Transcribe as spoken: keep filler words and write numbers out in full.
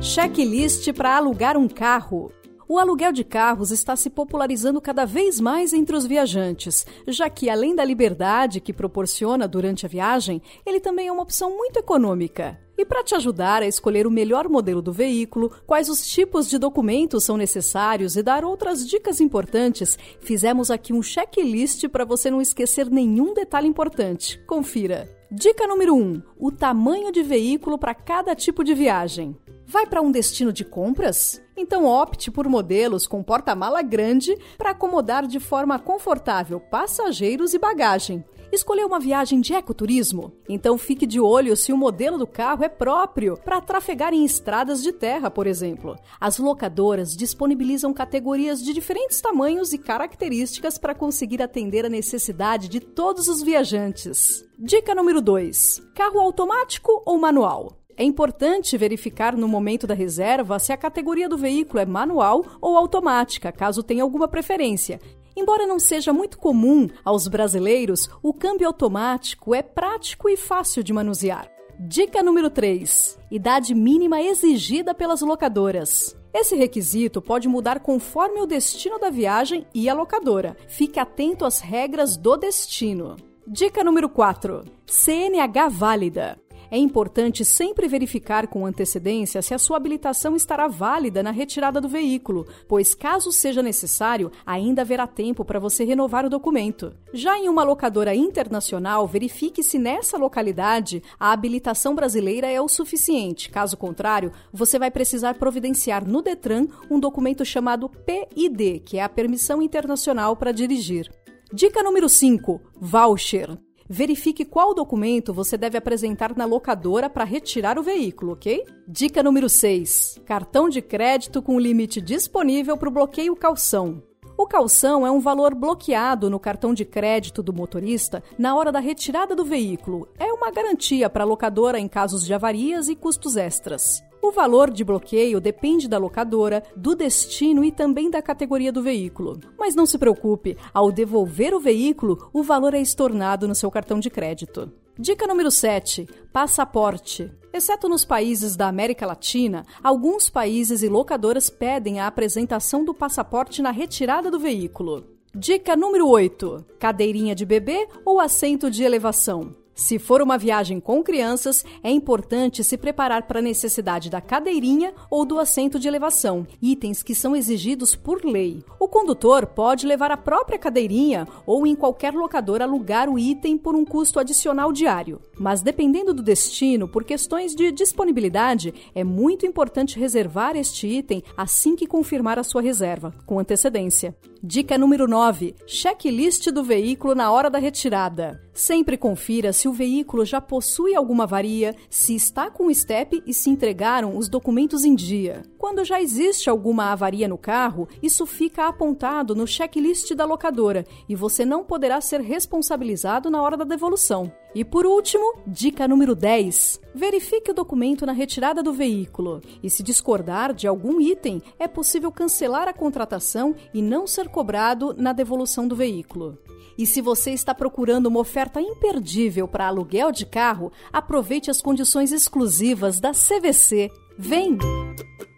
Checklist para alugar um carro. O aluguel de carros está se popularizando cada vez mais entre os viajantes, já que, além da liberdade que proporciona durante a viagem, ele também é uma opção muito econômica. E para te ajudar a escolher o melhor modelo do veículo, quais os tipos de documentos são necessários e dar outras dicas importantes, fizemos aqui um checklist para você não esquecer nenhum detalhe importante. Confira! Dica número um. O tamanho de veículo para cada tipo de viagem. Vai para um destino de compras? Então opte por modelos com porta-mala grande para acomodar de forma confortável passageiros e bagagem. Escolheu uma viagem de ecoturismo? Então fique de olho se o modelo do carro é próprio para trafegar em estradas de terra, por exemplo. As locadoras disponibilizam categorias de diferentes tamanhos e características para conseguir atender a necessidade de todos os viajantes. Dica número dois. Carro automático ou manual? É importante verificar no momento da reserva se a categoria do veículo é manual ou automática, caso tenha alguma preferência. Embora não seja muito comum aos brasileiros, o câmbio automático é prático e fácil de manusear. Dica número três. Idade mínima exigida pelas locadoras. Esse requisito pode mudar conforme o destino da viagem e a locadora. Fique atento às regras do destino. Dica número quatro. C N H válida. É importante sempre verificar com antecedência se a sua habilitação estará válida na retirada do veículo, pois caso seja necessário, ainda haverá tempo para você renovar o documento. Já em uma locadora internacional, verifique se nessa localidade a habilitação brasileira é o suficiente. Caso contrário, você vai precisar providenciar no Detran um documento chamado P I D, que é a Permissão Internacional para Dirigir. Dica número cinco. Voucher. Verifique qual documento você deve apresentar na locadora para retirar o veículo, ok? Dica número seis. Cartão de crédito com limite disponível para o bloqueio calção. O calção é um valor bloqueado no cartão de crédito do motorista na hora da retirada do veículo. É uma garantia para a locadora em casos de avarias e custos extras. O valor de bloqueio depende da locadora, do destino e também da categoria do veículo. Mas não se preocupe, ao devolver o veículo, o valor é estornado no seu cartão de crédito. Dica número sete. Passaporte. Exceto nos países da América Latina, alguns países e locadoras pedem a apresentação do passaporte na retirada do veículo. Dica número oito. Cadeirinha de bebê ou assento de elevação? Se for uma viagem com crianças, é importante se preparar para a necessidade da cadeirinha ou do assento de elevação, itens que são exigidos por lei. O condutor pode levar a própria cadeirinha ou em qualquer locadora alugar o item por um custo adicional diário. Mas dependendo do destino, por questões de disponibilidade, é muito importante reservar este item assim que confirmar a sua reserva, com antecedência. Dica número nove. Checklist do veículo na hora da retirada. Sempre confira se o veículo já possui alguma avaria, se está com o estepe e se entregaram os documentos em dia. Quando já existe alguma avaria no carro, isso fica apontado no checklist da locadora e você não poderá ser responsabilizado na hora da devolução. E por último, dica número dez. Verifique o documento na retirada do veículo. E se discordar de algum item, é possível cancelar a contratação e não ser cobrado na devolução do veículo. E se você está procurando uma oferta imperdível para aluguel de carro, aproveite as condições exclusivas da C V C. Vem!